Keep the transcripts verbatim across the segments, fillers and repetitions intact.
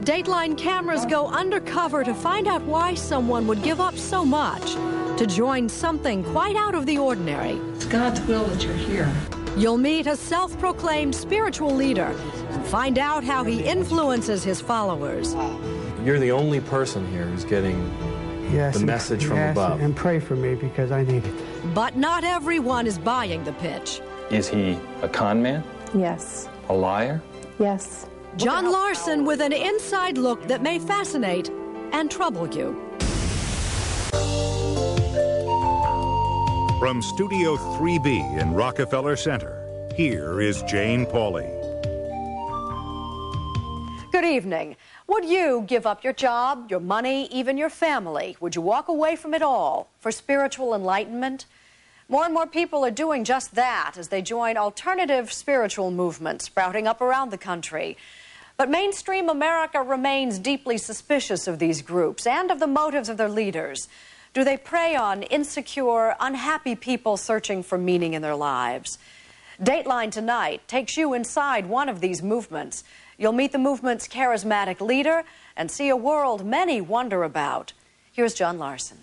Dateline cameras go undercover to find out why someone would give up so much to join something quite out of the ordinary. It's God's will that you're here. You'll meet a self-proclaimed spiritual leader and find out how he influences his followers. You're the only person here who's getting yes, the message from yes, above. And pray for me because I need it. But not everyone is buying the pitch. Is he a con man? Yes. A liar? Yes. John Larson with an inside look that may fascinate and trouble you. From Studio three B in Rockefeller Center, here is Jane Pauley. Good evening. Would you give up your job, your money, even your family? Would you walk away from it all for spiritual enlightenment? More and more people are doing just that as they join alternative spiritual movements sprouting up around the country. But mainstream America remains deeply suspicious of these groups and of the motives of their leaders. Do they prey on insecure, unhappy people searching for meaning in their lives? Dateline tonight takes you inside one of these movements. You'll meet the movement's charismatic leader and see a world many wonder about. Here's John Larson.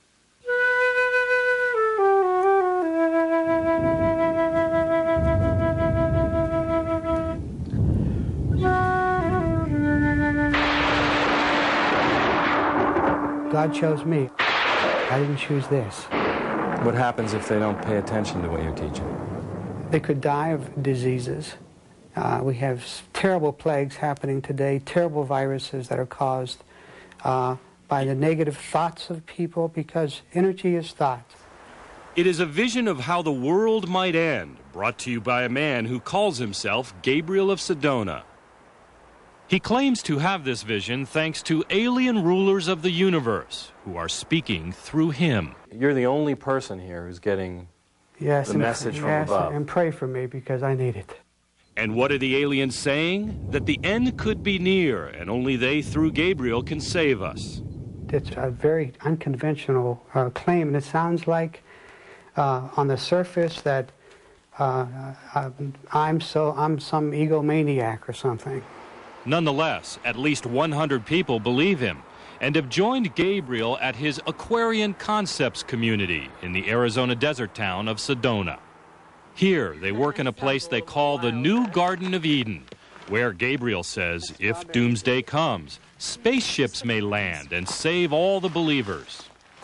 God chose me. I didn't choose this. What happens if they don't pay attention to what you're teaching? They could die of diseases. Uh, we have terrible plagues happening today, terrible viruses that are caused uh, by the negative thoughts of people, because energy is thought. It is a vision of how the world might end, brought to you by a man who calls himself Gabriel of Sedona. He claims to have this vision thanks to alien rulers of the universe who are speaking through him. You're the only person here who's getting yes, the and, message from yes, above. And pray for me because I need it. And what are the aliens saying? That the end could be near, and only they, through Gabriel, can save us. It's a very unconventional uh, claim, and it sounds like, uh, on the surface, that uh, uh, I'm so I'm some egomaniac or something. Nonetheless, at least one hundred people believe him and have joined Gabriel at his Aquarian Concepts community in the Arizona desert town of Sedona. Here, they work in a place they call the New Garden of Eden, where Gabriel says if doomsday comes, spaceships may land and save all the believers.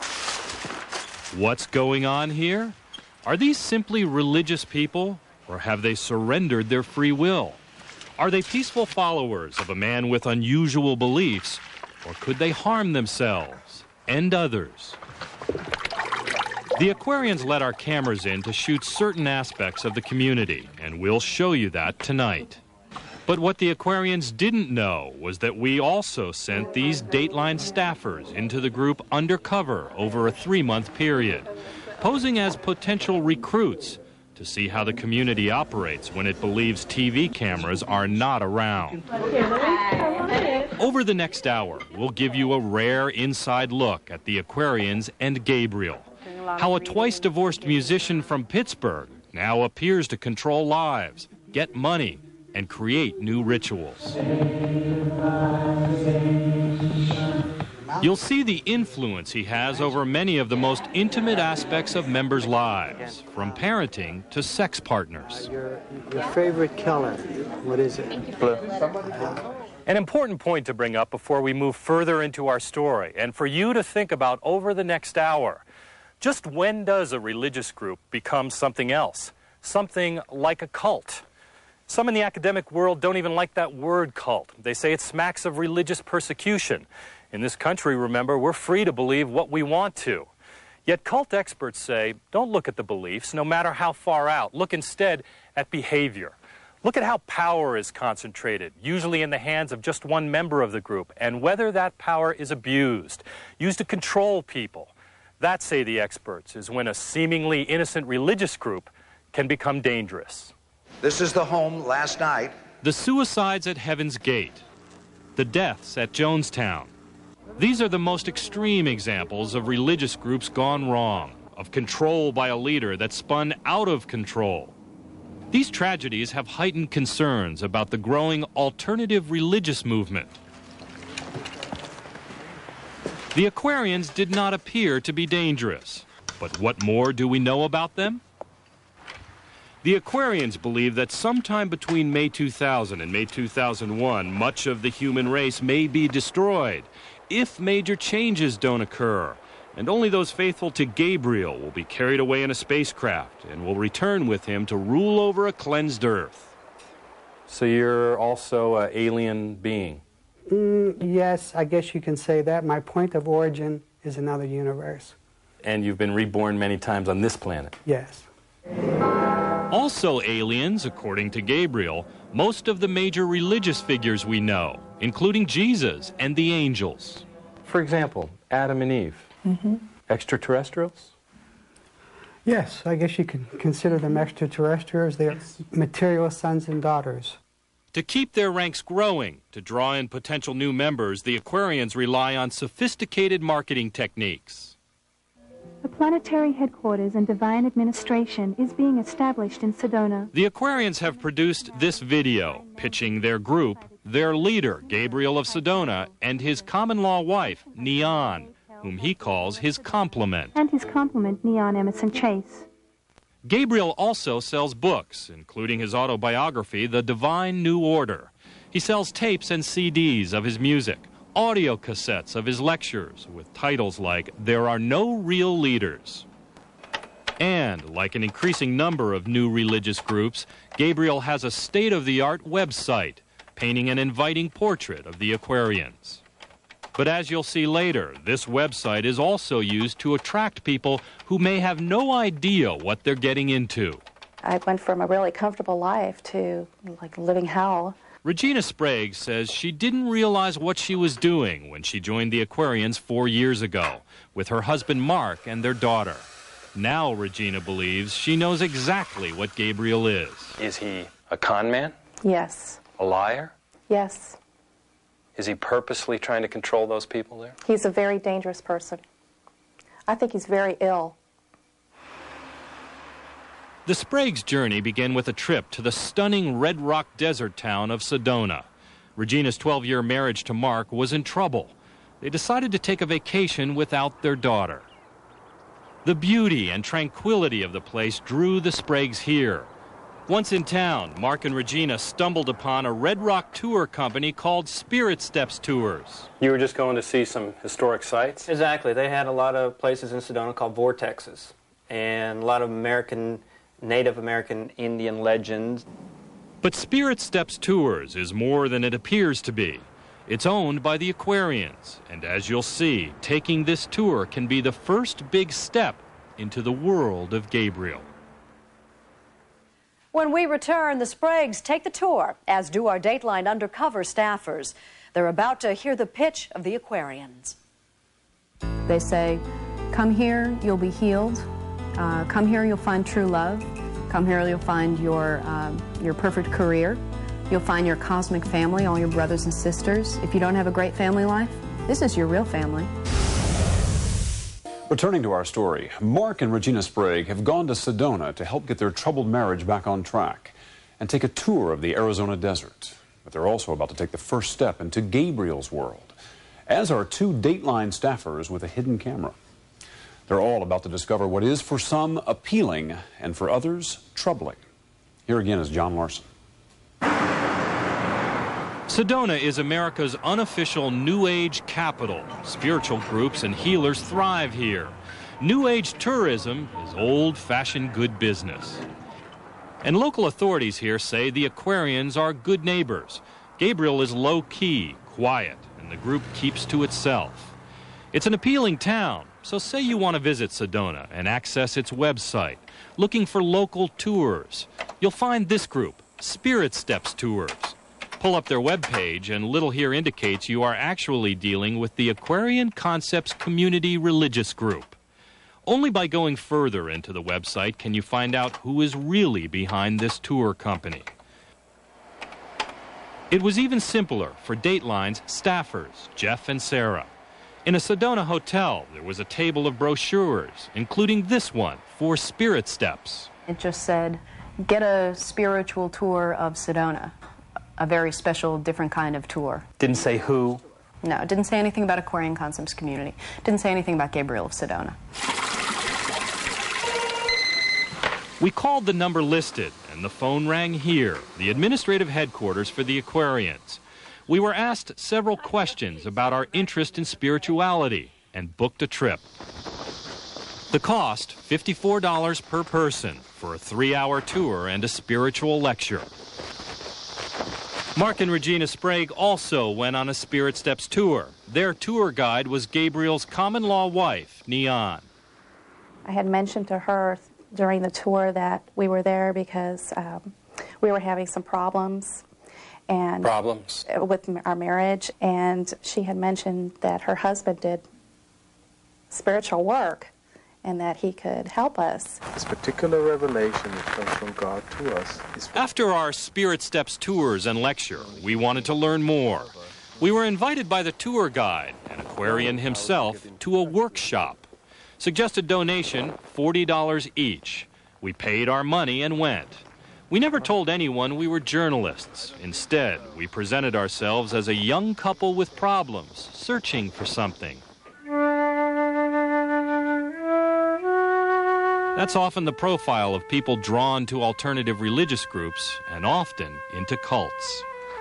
What's going on here? Are these simply religious people, or have they surrendered their free will? Are they peaceful followers of a man with unusual beliefs, or could they harm themselves and others? The Aquarians let our cameras in to shoot certain aspects of the community, and we'll show you that tonight. But what the Aquarians didn't know was that we also sent these Dateline staffers into the group undercover over a three-month period, posing as potential recruits to see how the community operates when it believes T V cameras are not around. Over the next hour, we'll give you a rare inside look at the Aquarians and Gabriel, how a twice-divorced musician from Pittsburgh now appears to control lives, get money, and create new rituals. You'll see the influence he has over many of the most intimate aspects of members' lives, from parenting to sex partners. Your, your favorite color, what is it? Blue. An important point to bring up before we move further into our story, and for you to think about over the next hour. Just when does a religious group become something else? Something like a cult? Some in the academic world don't even like that word cult. They say it smacks of religious persecution. In this country, remember, we're free to believe what we want to. Yet cult experts say, don't look at the beliefs, no matter how far out. Look instead at behavior. Look at how power is concentrated, usually in the hands of just one member of the group, and whether that power is abused, used to control people. That, say the experts, is when a seemingly innocent religious group can become dangerous. This is the home last night. The suicides at Heaven's Gate, the deaths at Jonestown. These are the most extreme examples of religious groups gone wrong, of control by a leader that spun out of control. These tragedies have heightened concerns about the growing alternative religious movement. The Aquarians did not appear to be dangerous. But what more do we know about them? The Aquarians believe that sometime between May two thousand and May two thousand one, much of the human race may be destroyed if major changes don't occur. And only those faithful to Gabriel will be carried away in a spacecraft and will return with him to rule over a cleansed Earth. So you're also an alien being? Mm, yes, I guess you can say that. My point of origin is another universe. And you've been reborn many times on this planet? Yes. Also aliens, according to Gabriel, most of the major religious figures we know, including Jesus and the angels. For example, Adam and Eve. Mm-hmm. Extraterrestrials? Yes, I guess you can consider them extraterrestrials. They are material sons and daughters. To keep their ranks growing, to draw in potential new members, the Aquarians rely on sophisticated marketing techniques. The planetary headquarters and divine administration is being established in Sedona. The Aquarians have produced this video, pitching their group, their leader, Gabriel of Sedona, and his common-law wife, Neon, whom he calls his complement. And his complement, Neon Emerson Chase. Gabriel also sells books, including his autobiography, The Divine New Order. He sells tapes and C Ds of his music, audio cassettes of his lectures, with titles like There Are No Real Leaders. And, like an increasing number of new religious groups, Gabriel has a state-of-the-art website, painting an inviting portrait of the Aquarians. But as you'll see later, this website is also used to attract people who may have no idea what they're getting into. I went from a really comfortable life to, like, living hell. Regina Sprague says she didn't realize what she was doing when she joined the Aquarians four years ago with her husband Mark and their daughter. Now Regina believes she knows exactly what Gabriel is. Is he a con man? Yes. A liar? Yes. Is he purposely trying to control those people there? He's a very dangerous person. I think he's very ill. The Sprague's journey began with a trip to the stunning Red Rock desert town of Sedona. Regina's twelve-year marriage to Mark was in trouble. They decided to take a vacation without their daughter. The beauty and tranquility of the place drew the Spragues here. Once in town, Mark and Regina stumbled upon a Red Rock tour company called Spirit Steps Tours. You were just going to see some historic sites? Exactly. They had a lot of places in Sedona called vortexes, and a lot of American, Native American Indian legends. But Spirit Steps Tours is more than it appears to be. It's owned by the Aquarians, and as you'll see, taking this tour can be the first big step into the world of Gabriel. When we return, the Spragues take the tour, as do our Dateline undercover staffers. They're about to hear the pitch of the Aquarians. They say, come here, you'll be healed. Uh, come here, you'll find true love. Come here, you'll find your, uh, your perfect career. You'll find your cosmic family, all your brothers and sisters. If you don't have a great family life, this is your real family. Returning to our story, Mark and Regina Sprague have gone to Sedona to help get their troubled marriage back on track and take a tour of the Arizona desert. But they're also about to take the first step into Gabriel's world, as are two Dateline staffers with a hidden camera. They're all about to discover what is for some appealing and for others troubling. Here again is John Larson. Sedona is America's unofficial New Age capital. Spiritual groups and healers thrive here. New Age tourism is old-fashioned good business. And local authorities here say the Aquarians are good neighbors. Gabriel is low-key, quiet, and the group keeps to itself. It's an appealing town, so say you want to visit Sedona and access its website, looking for local tours. You'll find this group, Spirit Steps Tours. Pull up their webpage, and little here indicates you are actually dealing with the Aquarian Concepts Community Religious Group. Only by going further into the website can you find out who is really behind this tour company. It was even simpler for Dateline's staffers, Jeff and Sarah. In a Sedona hotel, there was a table of brochures, including this one for Spirit Steps. It just said, get a spiritual tour of Sedona. A very special, different kind of tour. Didn't say who? No, it didn't say anything about Aquarian Concepts Community. It didn't say anything about Gabriel of Sedona. We called the number listed, and the phone rang here, the administrative headquarters for the Aquarians. We were asked several questions about our interest in spirituality and booked a trip. The cost, fifty-four dollars per person for a three-hour tour and a spiritual lecture. Mark and Regina Sprague also went on a Spirit Steps tour. Their tour guide was Gabriel's common-law wife, Neon. I had mentioned to her during the tour that we were there because um, we were having some problems and Problems? with our marriage, and she had mentioned that her husband did spiritual work and that he could help us. This particular revelation that comes from God to us is... After our Spirit Steps tours and lecture, we wanted to learn more. We were invited by the tour guide, an Aquarian himself, to a workshop. Suggested donation, forty dollars each. We paid our money and went. We never told anyone we were journalists. Instead, we presented ourselves as a young couple with problems, searching for something. That's often the profile of people drawn to alternative religious groups and often into cults.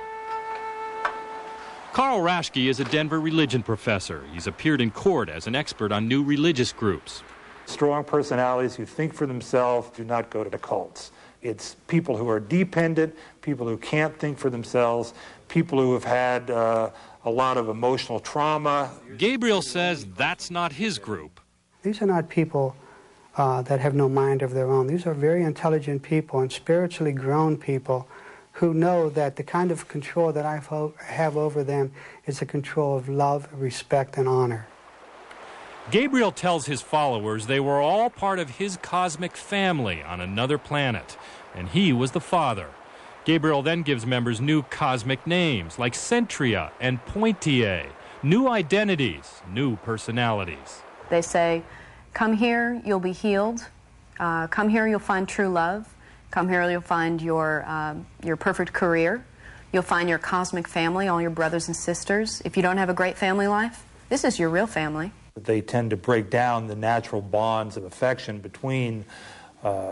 Carl Raschke is a Denver religion professor. He's appeared in court as an expert on new religious groups. Strong personalities who think for themselves do not go to the cults. It's people who are dependent, people who can't think for themselves, people who have had uh, a lot of emotional trauma. Gabriel says that's not his group. These are not people uh, that have no mind of their own. These are very intelligent people and spiritually grown people who know that the kind of control that I have over them is a control of love, respect, and honor. Gabriel tells his followers they were all part of his cosmic family on another planet, and he was the father. Gabriel then gives members new cosmic names like Centria and Pointier, new identities, new personalities. They say, come here, you'll be healed. Uh, come here, you'll find true love. Come here, you'll find your, uh, your perfect career. You'll find your cosmic family, all your brothers and sisters. If you don't have a great family life, this is your real family. They tend to break down the natural bonds of affection between uh,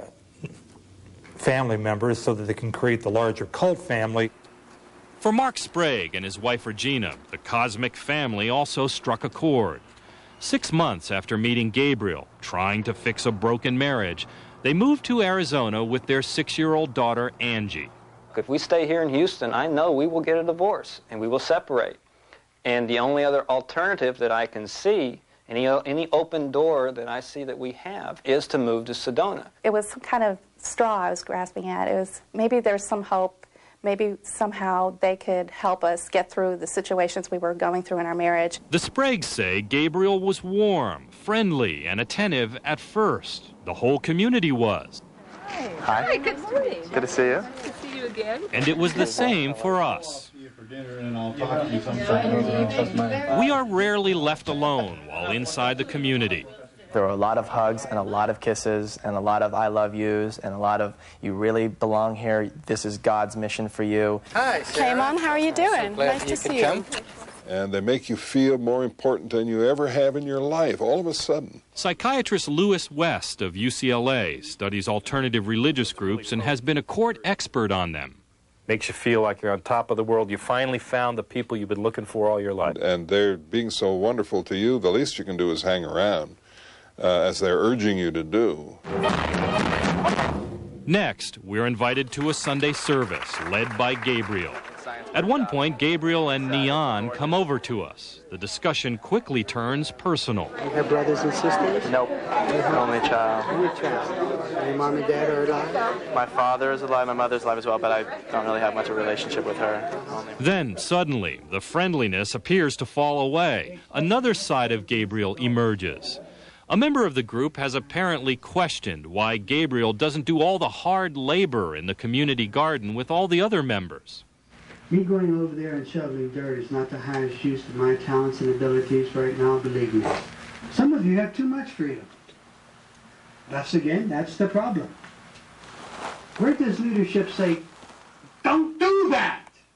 family members so that they can create the larger cult family. For Mark Sprague and his wife Regina, the cosmic family also struck a chord. Six months after meeting Gabriel, trying to fix a broken marriage, they moved to Arizona with their six-year-old daughter, Angie. If we stay here in Houston, I know we will get a divorce and we will separate. And the only other alternative that I can see, any, any open door that I see that we have, is to move to Sedona. It was some kind of straw I was grasping at. It was maybe there's some hope. Maybe somehow they could help us get through the situations we were going through in our marriage. The Spragues say Gabriel was warm, friendly, and attentive at first. The whole community was. Hi. Hi. Hi, good morning. Good to see you. Good to see you again. And it was the same for us. We are rarely left alone while inside the community. There were a lot of hugs and a lot of kisses and a lot of I love yous and a lot of you really belong here. This is God's mission for you. Hi, Sarah. Hey, Mom, how are you doing? So nice to see you. Come. And they make you feel more important than you ever have in your life, all of a sudden. Psychiatrist Lewis West of U C L A studies alternative religious groups and has been a court expert on them. Makes you feel like you're on top of the world. You finally found the people you've been looking for all your life. And they're being so wonderful to you, the least you can do is hang around, uh, as they're urging you to do. Next, we're invited to a Sunday service led by Gabriel. At one point, Gabriel and Neon come over to us. The discussion quickly turns personal. You have brothers and sisters? Nope. Only child. Only child. Your mom and dad are alive? My father is alive, my mother's alive as well, but I don't really have much of a relationship with her. Only. Then, suddenly, the friendliness appears to fall away. Another side of Gabriel emerges. A member of the group has apparently questioned why Gabriel doesn't do all the hard labor in the community garden with all the other members. Me going over there and shoveling dirt is not the highest use of my talents and abilities right now, believe me. Some of you have too much freedom. That's again, that's the problem. Where does leadership say, don't do that?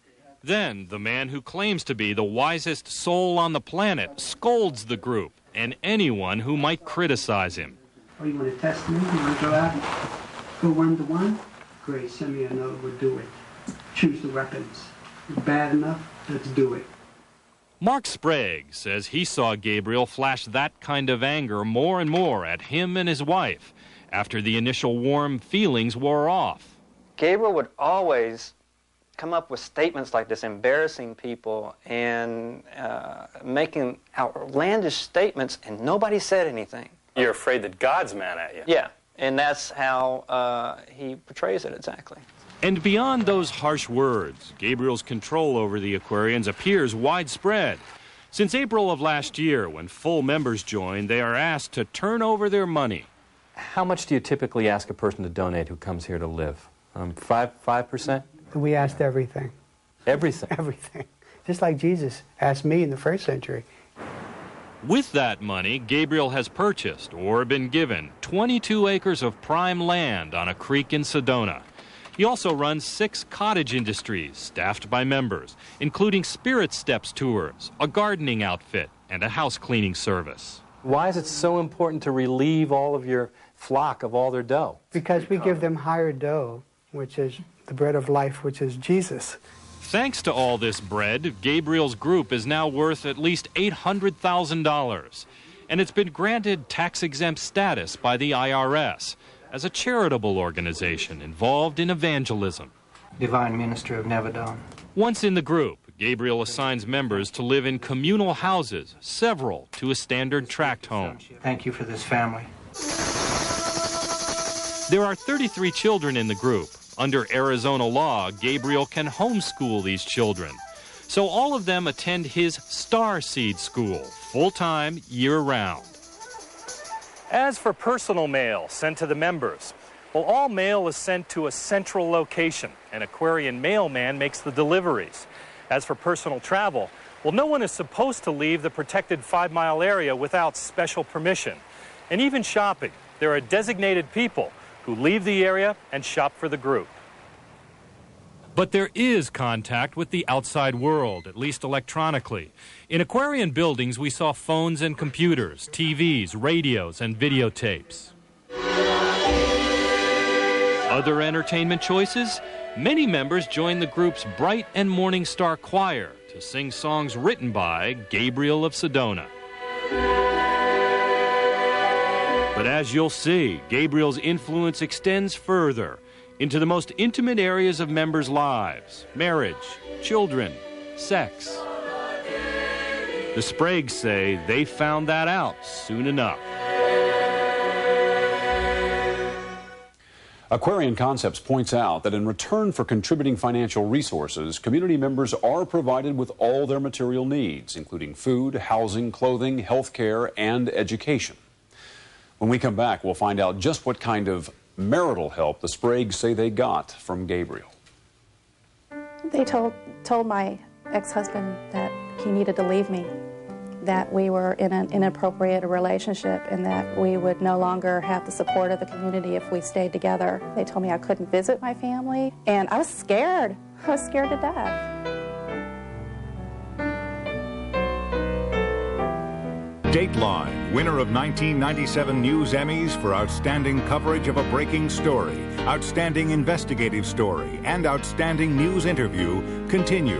Then, the man who claims to be the wisest soul on the planet scolds the group and anyone who might criticize him. Oh, you want to test me? You want to go out and go one to one? Great, send me a note, we'll do it. Choose the weapons. Bad enough, let's do it. Mark Sprague says he saw Gabriel flash that kind of anger more and more at him and his wife after the initial warm feelings wore off. Gabriel would always come up with statements like this, embarrassing people and uh, making outlandish statements, and nobody said anything. You're afraid that God's mad at you. Yeah, and that's how uh, he portrays it exactly. And beyond those harsh words, Gabriel's control over the Aquarians appears widespread. Since April of last year, when full members join, they are asked to turn over their money. How much do you typically ask a person to donate who comes here to live? Um, five, five percent? We asked everything. Everything? Everything. Just like Jesus asked me in the first century. With that money, Gabriel has purchased or been given twenty-two acres of prime land on a creek in Sedona. He also runs six cottage industries staffed by members, including Spirit Steps tours, a gardening outfit, and a house cleaning service. Why is it so important to relieve all of your flock of all their dough? Because we give them higher dough, which is the bread of life, which is Jesus. Thanks to all this bread, Gabriel's group is now worth at least eight hundred thousand dollars, and it's been granted tax-exempt status by the I R S as a charitable organization involved in evangelism. Divine Minister of Nevadon. Once in the group, Gabriel assigns members to live in communal houses, several to a standard tract home. Thank you for this family. There are thirty-three children in the group. Under Arizona law, Gabriel can homeschool these children. So all of them attend his Star Seed School, full-time, year-round. As for personal mail sent to the members, well, all mail is sent to a central location. An Aquarian mailman makes the deliveries. As for personal travel, well, no one is supposed to leave the protected five-mile area without special permission. And even shopping, there are designated people who leave the area and shop for the group. But there is contact with the outside world, at least electronically. In Aquarian buildings, we saw phones and computers, T Vs, radios, and videotapes. Other entertainment choices? Many members join the group's Bright and Morning Star Choir to sing songs written by Gabriel of Sedona. But as you'll see, Gabriel's influence extends further into the most intimate areas of members' lives: marriage, children, sex. The Spragues say they found that out soon enough. Aquarian Concepts points out that in return for contributing financial resources, community members are provided with all their material needs, including food, housing, clothing, health care, and education. When we come back, we'll find out just what kind of marital help the Spragues say they got from Gabriel. They told, told my ex-husband that he needed to leave me, that we were in an inappropriate relationship, and that we would no longer have the support of the community if we stayed together. They told me I couldn't visit my family, and I was scared. I was scared to death. Dateline, winner of nineteen ninety-seven News Emmys for outstanding coverage of a breaking story, outstanding investigative story, and outstanding news interview, continues.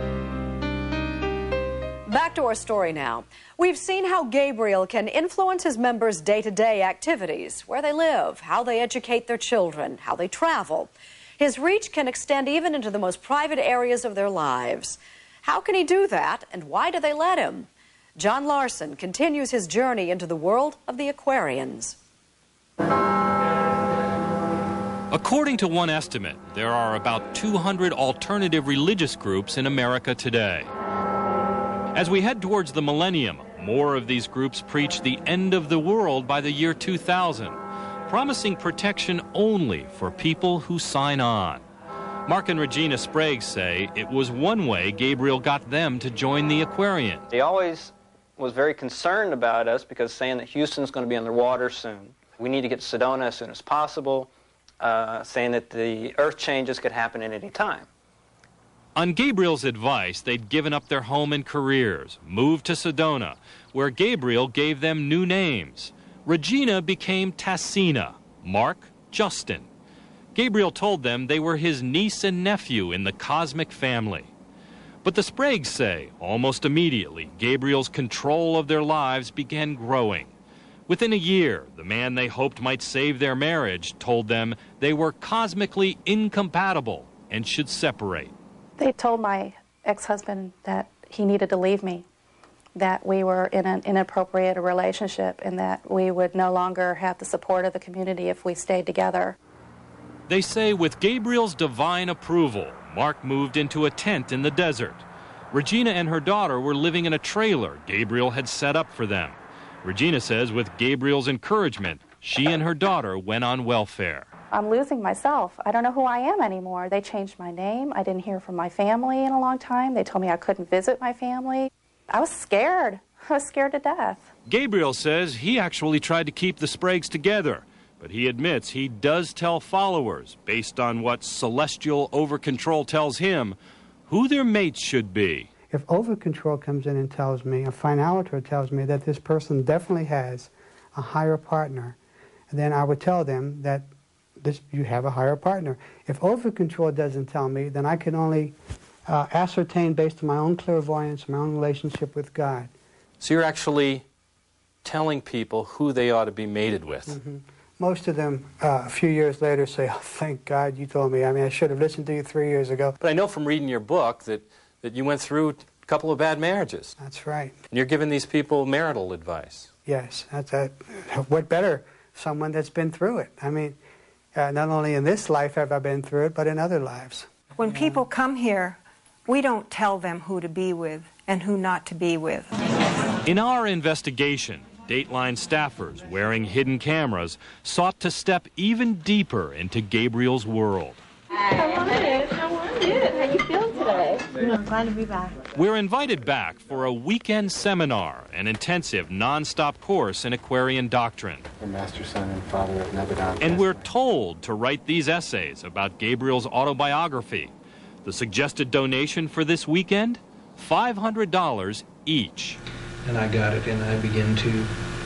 Back to our story now. We've seen how Gabriel can influence his members' day-to-day activities, where they live, how they educate their children, how they travel. His reach can extend even into the most private areas of their lives. How can he do that, and why do they let him? John Larson continues his journey into the world of the Aquarians. According to one estimate, there are about two hundred alternative religious groups in America today. As we head towards the millennium, more of these groups preach the end of the world by the year two thousand, promising protection only for people who sign on. Mark and Regina Sprague say it was one way Gabriel got them to join the Aquarians. He always was very concerned about us because saying that Houston's going to be underwater soon. We need to get to Sedona as soon as possible, uh, saying that the earth changes could happen at any time. On Gabriel's advice, they'd given up their home and careers, moved to Sedona, where Gabriel gave them new names. Regina became Tassina, Mark, Justin. Gabriel told them they were his niece and nephew in the cosmic family. But the Spragues say, almost immediately, Gabriel's control of their lives began growing. Within a year, the man they hoped might save their marriage told them they were cosmically incompatible and should separate. They told my ex-husband that he needed to leave me, that we were in an inappropriate relationship, and that we would no longer have the support of the community if we stayed together. They say with Gabriel's divine approval, Mark moved into a tent in the desert. Regina and her daughter were living in a trailer Gabriel had set up for them. Regina says with Gabriel's encouragement, she and her daughter went on welfare. I'm losing myself. I don't know who I am anymore. They changed my name. I didn't hear from my family in a long time. They told me I couldn't visit my family. I was scared. I was scared to death. Gabriel says he actually tried to keep the Spragues together, but he admits he does tell followers, based on what celestial over-control tells him, who their mates should be. If over-control comes in and tells me, a finaliter tells me that this person definitely has a higher partner, then I would tell them that this, you have a higher partner. If over-control doesn't tell me, then I can only uh, ascertain based on my own clairvoyance, my own relationship with God. So you're actually telling people who they ought to be mated with. Mm-hmm. Most of them, uh, a few years later, say, oh, thank God you told me. I mean, I should have listened to you three years ago. But I know from reading your book that, that you went through a couple of bad marriages. That's right. And you're giving these people marital advice. Yes. That's a, what better? Someone that's been through it. I mean, uh, not only in this life have I been through it, but in other lives. When people come here, we don't tell them who to be with and who not to be with. In our investigation, Dateline staffers wearing hidden cameras sought to step even deeper into Gabriel's world. How are you? How are you? How you feeling today? I'm glad to be back. We're invited back for a weekend seminar, an intensive, non-stop course in Aquarian doctrine. The master, son, and father of Nebadon. And we're told to write these essays about Gabriel's autobiography. The suggested donation for this weekend, five hundred dollars each. And I got it, and I began to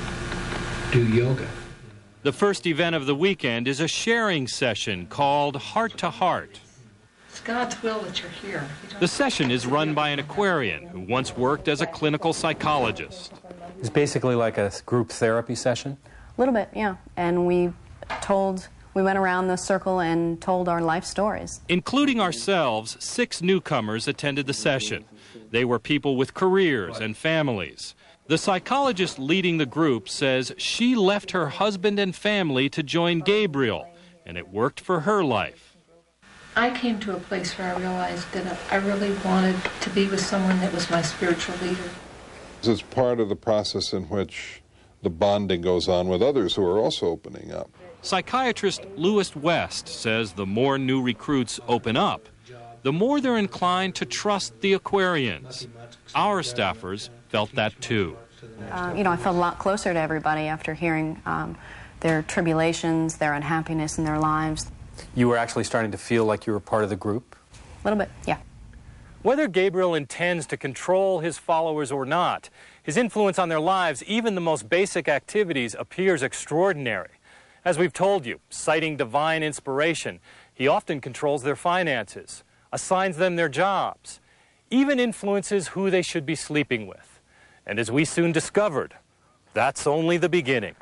do yoga. The first event of the weekend is a sharing session called Heart to Heart. It's God's will that you're here. You the session is run by an Aquarian who once worked as a clinical psychologist. It's basically like a group therapy session? A little bit, yeah. And we told, we went around the circle and told our life stories. Including ourselves, six newcomers attended the session. They were people with careers and families. The psychologist leading the group says she left her husband and family to join Gabriel, and it worked for her life. I came to a place where I realized that I really wanted to be with someone that was my spiritual leader. It's part of the process in which the bonding goes on with others who are also opening up. Psychiatrist Louis West says the more new recruits open up, the more they're inclined to trust the Aquarians. Our staffers felt that too. Uh, you know, I felt a lot closer to everybody after hearing um, their tribulations, their unhappiness in their lives. You were actually starting to feel like you were part of the group? A little bit, yeah. Whether Gabriel intends to control his followers or not, his influence on their lives, even the most basic activities, appears extraordinary. As we've told you, citing divine inspiration, he often controls their finances, assigns them their jobs, even influences who they should be sleeping with. And as we soon discovered, that's only the beginning.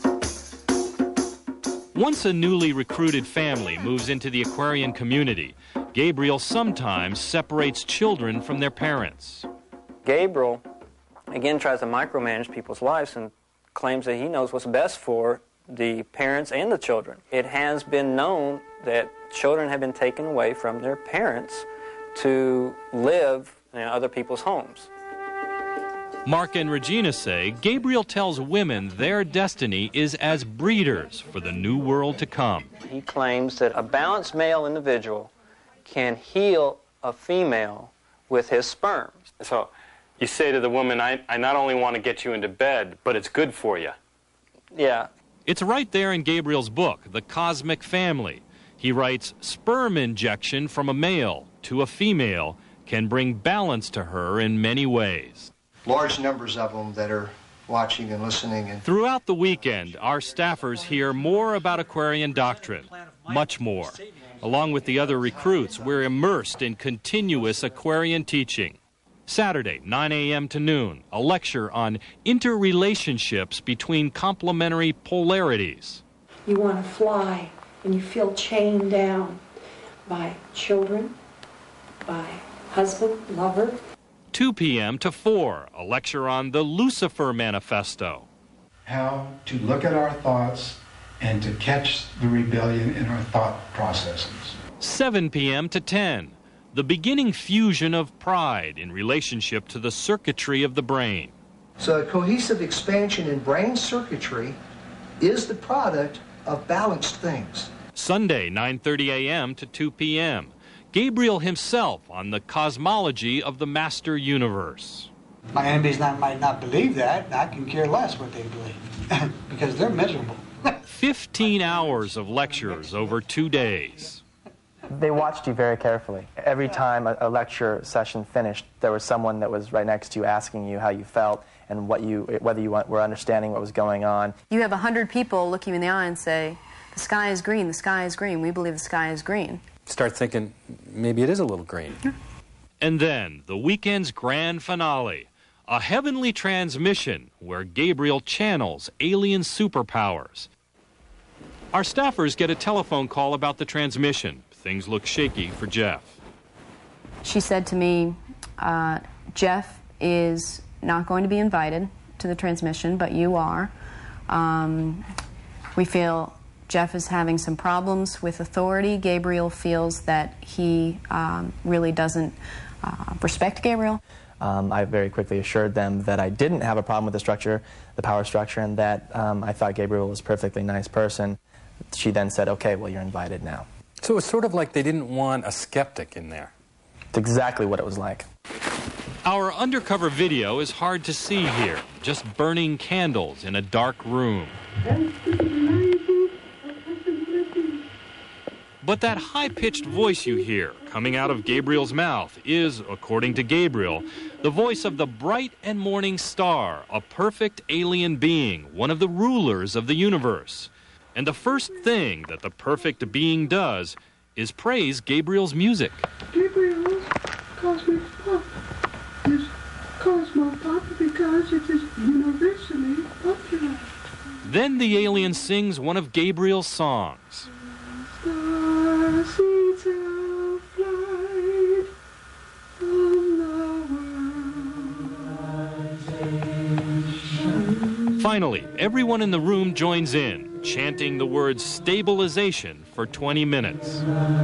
Once a newly recruited family moves into the Aquarian community, Gabriel sometimes separates children from their parents. Gabriel, again, tries to micromanage people's lives and claims that he knows what's best for the parents and the children. It has been known that children have been taken away from their parents to live in other people's homes. Mark and Regina say Gabriel tells women their destiny is as breeders for the new world to come. He claims that a balanced male individual can heal a female with his sperm. So you say to the woman, I, I not only want to get you into bed, but it's good for you. Yeah. It's right there in Gabriel's book, The Cosmic Family. He writes, sperm injection from a male to a female can bring balance to her in many ways. Large numbers of them that are watching and listening. And throughout the weekend, our staffers hear more about Aquarian doctrine, much more. Along with the other recruits, we're immersed in continuous Aquarian teaching. Saturday, nine a m to noon, a lecture on interrelationships between complementary polarities. You want to fly, and you feel chained down by children, by husband, lover. two p m to four, a lecture on the Lucifer Manifesto. How to look at our thoughts and to catch the rebellion in our thought processes. seven p m to ten, the beginning fusion of pride in relationship to the circuitry of the brain. So a cohesive expansion in brain circuitry is the product of balanced things. Sunday, nine thirty a m to two p m, Gabriel himself on the cosmology of the master universe. My enemies not, might not believe that, and I can care less what they believe, because they're miserable. fifteen hours of lectures over two days. They watched you very carefully. Every time a, a lecture session finished, there was someone that was right next to you asking you how you felt and what you, whether you were understanding what was going on. You have a hundred people look you in the eye and say, the sky is green, the sky is green, we believe the sky is green. Start thinking, maybe it is a little green. And then, the weekend's grand finale, a heavenly transmission where Gabriel channels alien superpowers. Our staffers get a telephone call about the transmission. Things look shaky for Jeff. She said to me, uh, Jeff is not going to be invited to the transmission, but you are. Um, we feel Jeff is having some problems with authority. Gabriel feels that he um, really doesn't uh, respect Gabriel. Um, I very quickly assured them that I didn't have a problem with the structure, the power structure, and that um, I thought Gabriel was a perfectly nice person. She then said, okay, well, you're invited now. So it's sort of like they didn't want a skeptic in there. It's exactly what it was like. Our undercover video is hard to see here, just burning candles in a dark room. But that high-pitched voice you hear coming out of Gabriel's mouth is, according to Gabriel, the voice of the bright and morning star, a perfect alien being, one of the rulers of the universe. And the first thing that the perfect being does is praise Gabriel's music. Gabriel's cosmic pop is Cosmo Pop because it is universally popular. Then the alien sings one of Gabriel's songs. Star seeds have flight from the world. Finally, everyone in the room joins in, chanting the words stabilization for twenty minutes.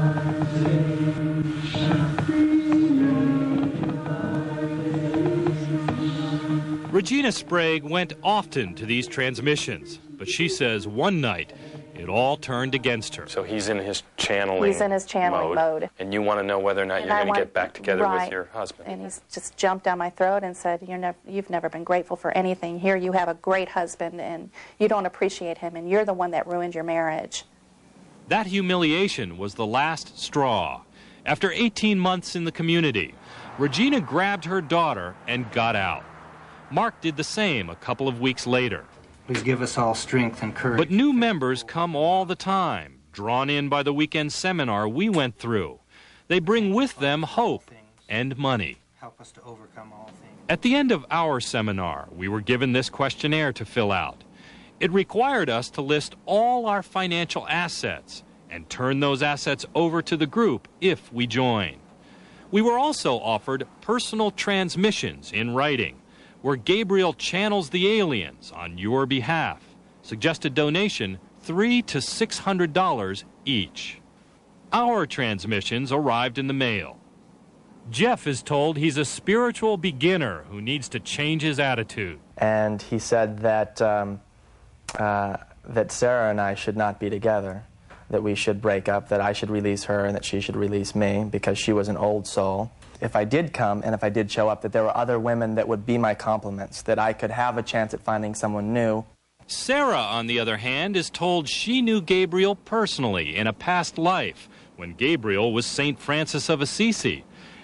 Regina Sprague went often to these transmissions, but she says one night it all turned against her. So he's in his channeling He's in his channeling mode. mode. And you want to know whether or not And you're I going to want- get back together right. with your husband. And he's just jumped down my throat and said, you're nev- you've never been grateful for anything. Here you have a great husband, and you don't appreciate him, and you're the one that ruined your marriage. That humiliation was the last straw. After eighteen months in the community, Regina grabbed her daughter and got out. Mark did the same a couple of weeks later. Please give us all strength and courage. But new members come all the time, drawn in by the weekend seminar we went through. They bring with them hope and money. Help us to overcome all things. At the end of our seminar, we were given this questionnaire to fill out. It required us to list all our financial assets and turn those assets over to the group if we join. We were also offered personal transmissions in writing, where Gabriel channels the aliens on your behalf. Suggested donation, three to six hundred dollars each. Our transmissions arrived in the mail. Jeff is told he's a spiritual beginner who needs to change his attitude. And he said that um, uh, that Sarah and I should not be together, that we should break up, that I should release her and that she should release me because she was an old soul. If I did come and if I did show up, that there were other women that would be my complements, that I could have a chance at finding someone new. Sarah, on the other hand, is told she knew Gabriel personally in a past life when Gabriel was Saint Francis of Assisi,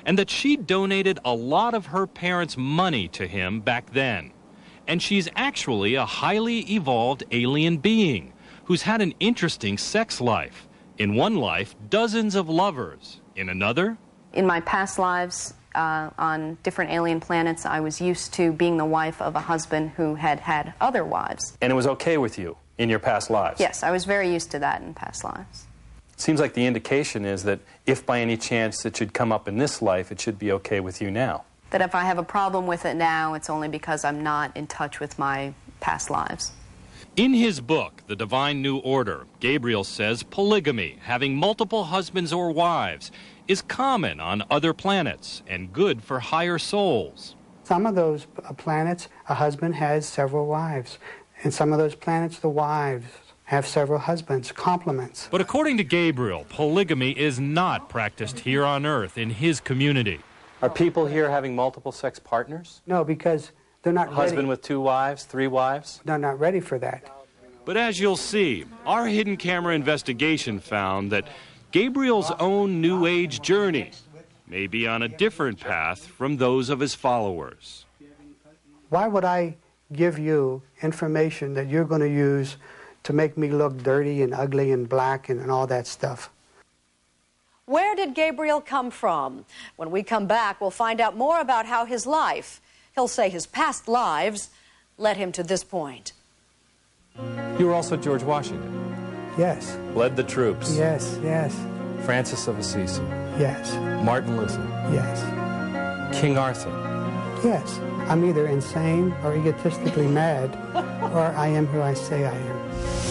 and that she donated a lot of her parents' money to him back then. And she's actually a highly evolved alien being who's had an interesting sex life. In one life, dozens of lovers. In another? In my past lives, uh, on different alien planets, I was used to being the wife of a husband who had had other wives. And it was okay with you in your past lives? Yes, I was very used to that in past lives. It seems like the indication is that if by any chance it should come up in this life, it should be okay with you now. That if I have a problem with it now, it's only because I'm not in touch with my past lives. In his book, The Divine New Order, Gabriel says polygamy, having multiple husbands or wives, is common on other planets and good for higher souls. Some of those planets, a husband has several wives. And some of those planets, the wives have several husbands, complements. But according to Gabriel, polygamy is not practiced here on Earth in his community. Are people here having multiple sex partners? No, because they're not ready. Husband with two wives, three wives? They're not ready for that. But as you'll see, our hidden camera investigation found that Gabriel's own New Age journey may be on a different path from those of his followers. Why would I give you information that you're going to use to make me look dirty and ugly and black and, and all that stuff? Where did Gabriel come from? When we come back, we'll find out more about how his life, he'll say his past lives, led him to this point. You were also George Washington. Yes. Led the troops. Yes, yes. Francis of Assisi. Yes. Martin Luther. Yes. King Arthur. Yes. I'm either insane or egotistically mad, or I am who I say I am.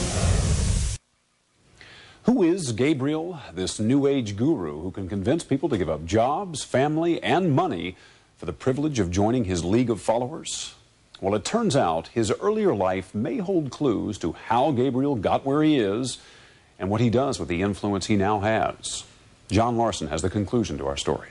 Who is Gabriel, this New Age guru who can convince people to give up jobs, family, and money for the privilege of joining his league of followers? Well, it turns out his earlier life may hold clues to how Gabriel got where he is and what he does with the influence he now has. John Larson has the conclusion to our story.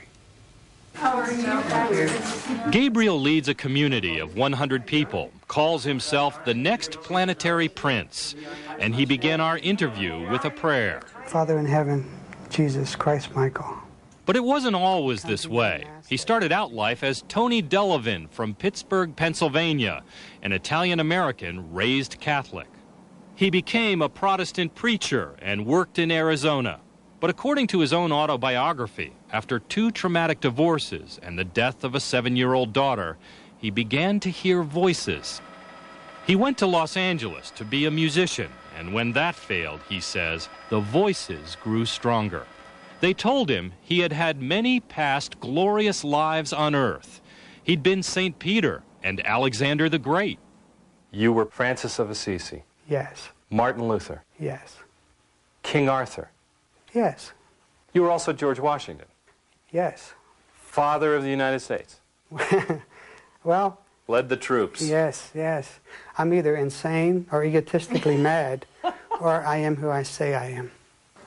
Gabriel leads a community of one hundred people, calls himself the next planetary prince, and he began our interview with a prayer. Father in heaven, Jesus Christ Michael. But it wasn't always this way. He started out life as Tony Delavin from Pittsburgh, Pennsylvania, an Italian-American raised Catholic. He became a Protestant preacher and worked in Arizona. But according to his own autobiography, after two traumatic divorces and the death of a seven-year-old daughter, he began to hear voices. He went to Los Angeles to be a musician, and when that failed, he says, the voices grew stronger. They told him he had had many past glorious lives on earth. He'd been Saint Peter and Alexander the Great. You were Francis of Assisi. Yes. Martin Luther. Yes. King Arthur. Yes. You were also George Washington. Yes. Father of the United States. Well. Led the troops. Yes, yes. I'm either insane or egotistically mad, or I am who I say I am.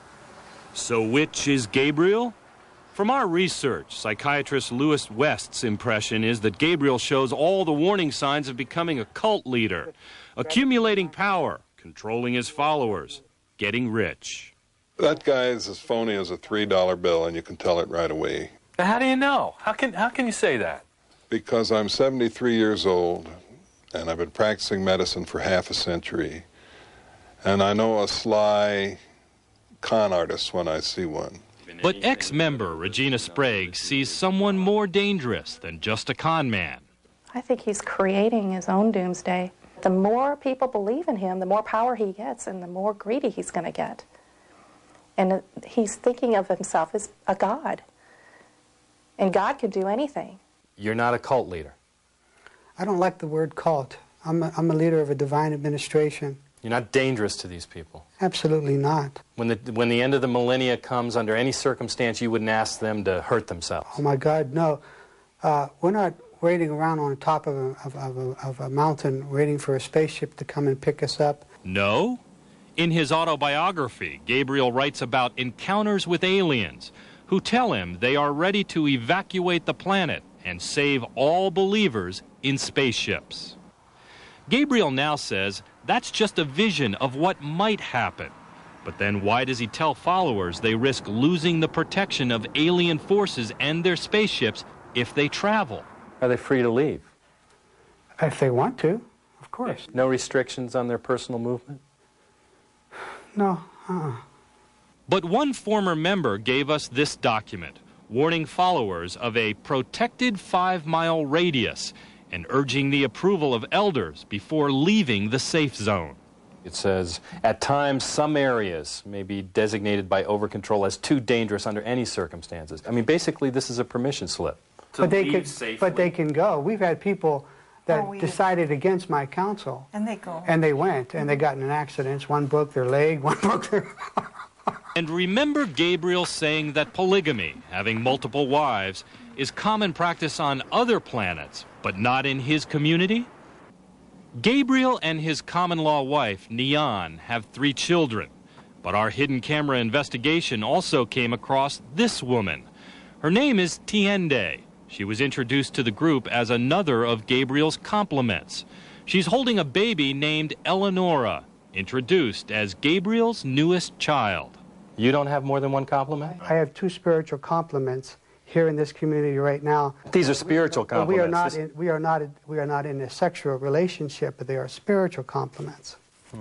So which is Gabriel? From our research, psychiatrist Louis West's impression is that Gabriel shows all the warning signs of becoming a cult leader, accumulating power, controlling his followers, getting rich. That guy is as phony as a three dollar bill, and you can tell it right away. How do you know? How can, how can you say that? Because I'm seventy-three years old, and I've been practicing medicine for half a century, and I know a sly con artist when I see one. But ex-member Regina Sprague sees someone more dangerous than just a con man. I think he's creating his own doomsday. The more people believe in him, the more power he gets, and the more greedy he's going to get. And he's thinking of himself as a god. And God could do anything. You're not a cult leader. I don't like the word cult. I'm a, I'm a leader of a divine administration. You're not dangerous to these people. Absolutely not. When the, when the end of the millennia comes, under any circumstance, you wouldn't ask them to hurt themselves. Oh, my God, no. Uh, we're not waiting around on the top of a, of, of, a, of a mountain waiting for a spaceship to come and pick us up. No. In his autobiography, Gabriel writes about encounters with aliens who tell him they are ready to evacuate the planet and save all believers in spaceships. Gabriel now says that's just a vision of what might happen. But then why does he tell followers they risk losing the protection of alien forces and their spaceships if they travel? Are they free to leave? If they want to, of course. No restrictions on their personal movement? No. Uh-uh. But one former member gave us this document, warning followers of a protected five-mile radius and urging the approval of elders before leaving the safe zone. It says, at times, some areas may be designated by Overcontrol as too dangerous under any circumstances. I mean, basically, this is a permission slip. But they, could, but they can go. We've had people that Oh, we decided against my counsel. And they go. And they went, and they got in accidents. One broke their leg, one broke their... And remember Gabriel saying that polygamy, having multiple wives, is common practice on other planets, but not in his community? Gabriel and his common-law wife, Neon, have three children. But our hidden camera investigation also came across this woman. Her name is Tiende. She was introduced to the group as another of Gabriel's compliments. She's holding a baby named Eleonora, introduced as Gabriel's newest child. You don't have more than one compliment? I have two spiritual compliments here in this community right now. These are spiritual compliments. We are not in, we are not we are not in a sexual relationship, but they are spiritual compliments. Hmm.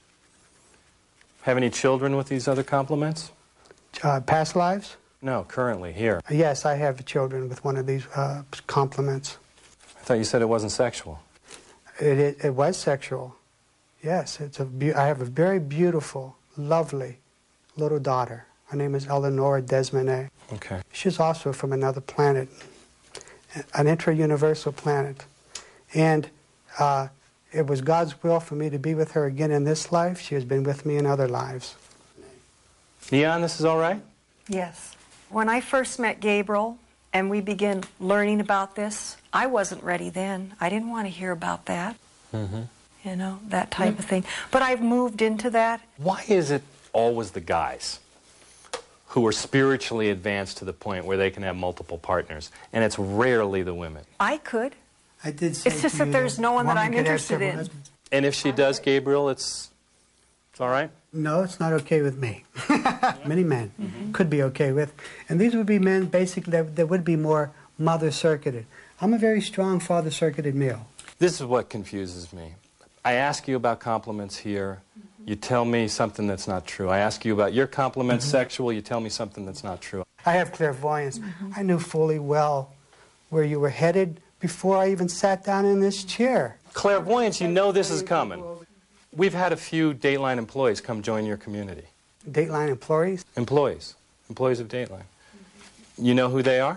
Have any children with these other compliments? Uh, past lives? No, currently, here. Yes, I have children with one of these uh, compliments. I thought you said it wasn't sexual. It, it, it was sexual. Yes, it's a be I have a very beautiful, lovely little daughter. Her name is Eleonora Desmanet. Okay. She's also from another planet, an intra-universal planet. And uh, it was God's will for me to be with her again in this life. She has been with me in other lives. Neon, this is all right? Yes. When I first met Gabriel and we began learning about this, I wasn't ready then. I didn't want to hear about that, Mm-hmm. you know, that type of thing. But I've moved into that. Why is it always the guys who are spiritually advanced to the point where they can have multiple partners, and it's rarely the women? I could. I did say It's just to that you, there's no one that woman I'm could have interested several in. husbands. And if she does, Gabriel, it's, it's all right? No, it's not okay with me. Many men Mm-hmm. could be okay with. And these would be men, basically, that, that would be more mother-circuited. I'm a very strong father-circuited male. This is what confuses me. I ask you about compliments here. You tell me something that's not true. I ask you about your compliments, Mhm. sexual. You tell me something that's not true. I have clairvoyance. I knew fully well where you were headed before I even sat down in this chair. Clairvoyance, you know this is coming. We've had a few Dateline employees come join your community. Dateline employees? Employees. Employees of Dateline. You know who they are?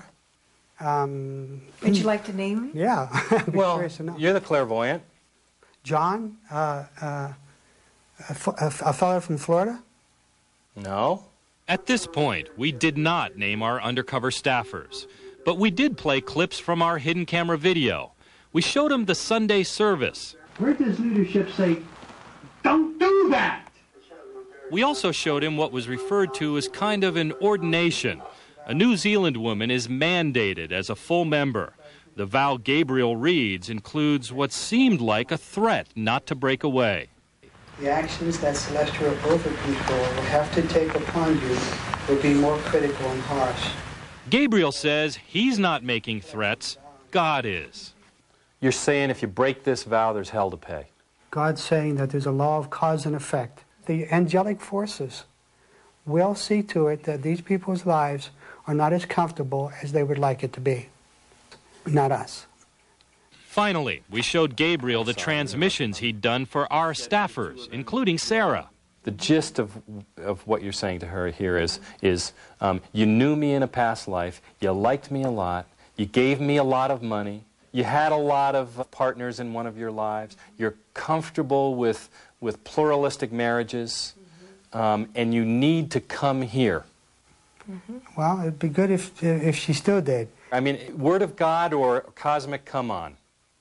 Um, Would you like to name me? Yeah. I'd be Well, curious to know. you're the clairvoyant. John, uh, uh, a, f- a, f- a fellow from Florida? No. At this point, we did not name our undercover staffers, but we did play clips from our hidden camera video. We showed them the Sunday service. Where does leadership say, don't do that? We also showed him what was referred to as kind of an ordination. A New Zealand woman is mandated as a full member. The vow Gabriel reads includes what seemed like a threat not to break away. The actions that celestial over-control will have to take upon you will be more critical and harsh. Gabriel says he's not making threats, God is. You're saying if you break this vow, there's hell to pay. God's saying that there's a law of cause and effect. The angelic forces will see to it that these people's lives are not as comfortable as they would like it to be. Not us. Finally, we showed Gabriel the transmissions he'd done for our staffers, including Sarah. The gist of, of what you're saying to her here is, is um, you knew me in a past life, you liked me a lot, you gave me a lot of money, you had a lot of partners in one of your lives, you're comfortable with, with pluralistic marriages, um, and you need to come here. Mm-hmm. Well, it'd be good if, if she still did. I mean, word of God or cosmic come on?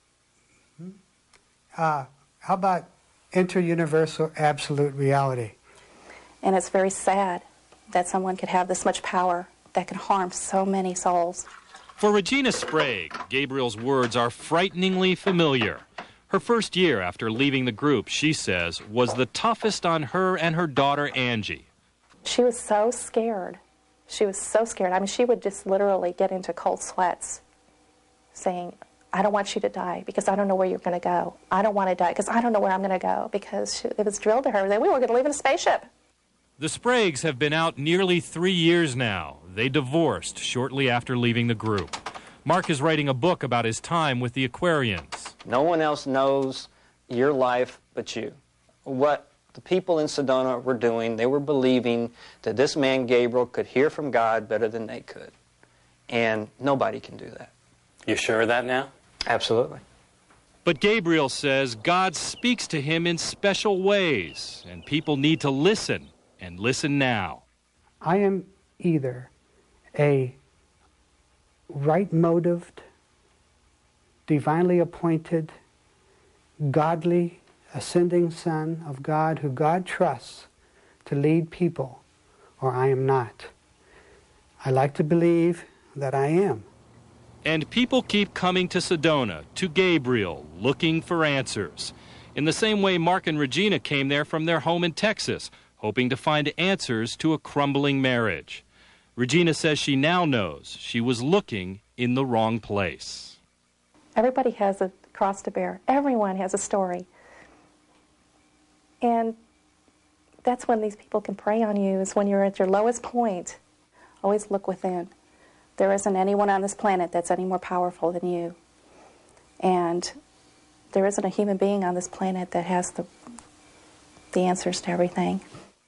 Uh, how about inter-universal absolute reality? And it's very sad that someone could have this much power that can harm so many souls. For Regina Sprague, Gabriel's words are frighteningly familiar. Her first year after leaving the group, she says, was the toughest on her and her daughter, Angie. She was so scared. She was so scared. I mean, she would just literally get into cold sweats saying, I don't want you to die because I don't know where you're going to go. I don't want to die because I don't know where I'm going to go, because she, it was drilled to her that we were going to live in a spaceship. The Spragues have been out nearly three years now. They divorced shortly after leaving the group. Mark is writing a book about his time with the Aquarians. No one else knows your life but you. What the people in Sedona were doing, they were believing that this man Gabriel could hear from God better than they could. And nobody can do that. You sure of that now? Absolutely. But Gabriel says God speaks to him in special ways, and people need to listen, and listen now. I am either a right-motived, divinely appointed, godly, ascending son of God who God trusts to lead people, or I am not. I like to believe that I am. And people keep coming to Sedona, to Gabriel, looking for answers. In the same way Mark and Regina came there from their home in Texas, hoping to find answers to a crumbling marriage. Regina says she now knows she was looking in the wrong place. Everybody has a cross to bear. Everyone has a story. And that's when these people can pray on you, is when you're at your lowest point. Always look within. There isn't anyone on this planet that's any more powerful than you. And there isn't a human being on this planet that has the, the answers to everything.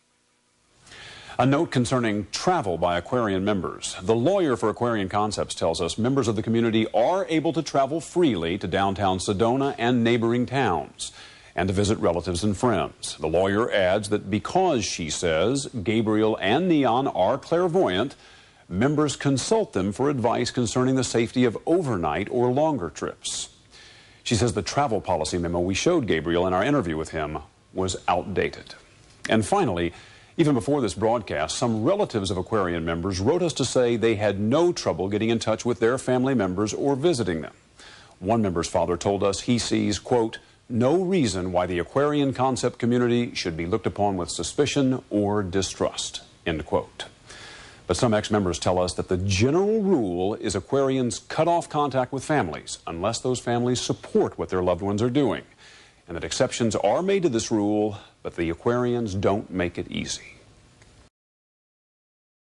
A note concerning travel by Aquarian members. The lawyer for Aquarian Concepts tells us members of the community are able to travel freely to downtown Sedona and neighboring towns and to visit relatives and friends. The lawyer adds that because, she says, Gabriel and Neon are clairvoyant, members consult them for advice concerning the safety of overnight or longer trips. She says the travel policy memo we showed Gabriel in our interview with him was outdated. And finally, even before this broadcast, some relatives of Aquarian members wrote us to say they had no trouble getting in touch with their family members or visiting them. One member's father told us he sees, quote, no reason why the Aquarian concept community should be looked upon with suspicion or distrust, end quote. But some ex-members tell us that the general rule is Aquarians cut off contact with families unless those families support what their loved ones are doing, and that exceptions are made to this rule, but the Aquarians don't make it easy.